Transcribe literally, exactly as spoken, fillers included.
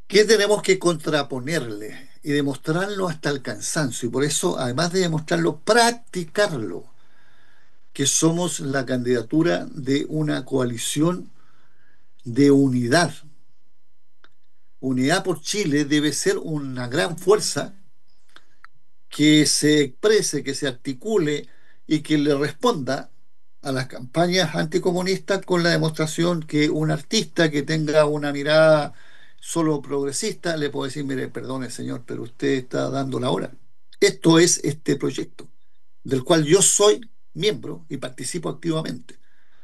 ¿Qué tenemos que contraponerle? Y demostrarlo hasta el cansancio. Y por eso, además de demostrarlo, practicarlo, que somos la candidatura de una coalición de unidad. Unidad por Chile debe ser una gran fuerza que se exprese, que se articule y que le responda a las campañas anticomunistas con la demostración que un artista que tenga una mirada solo progresista le puede decir, mire, perdone señor, pero usted está dando la hora. Esto es este proyecto, del cual yo soy miembro y participo activamente.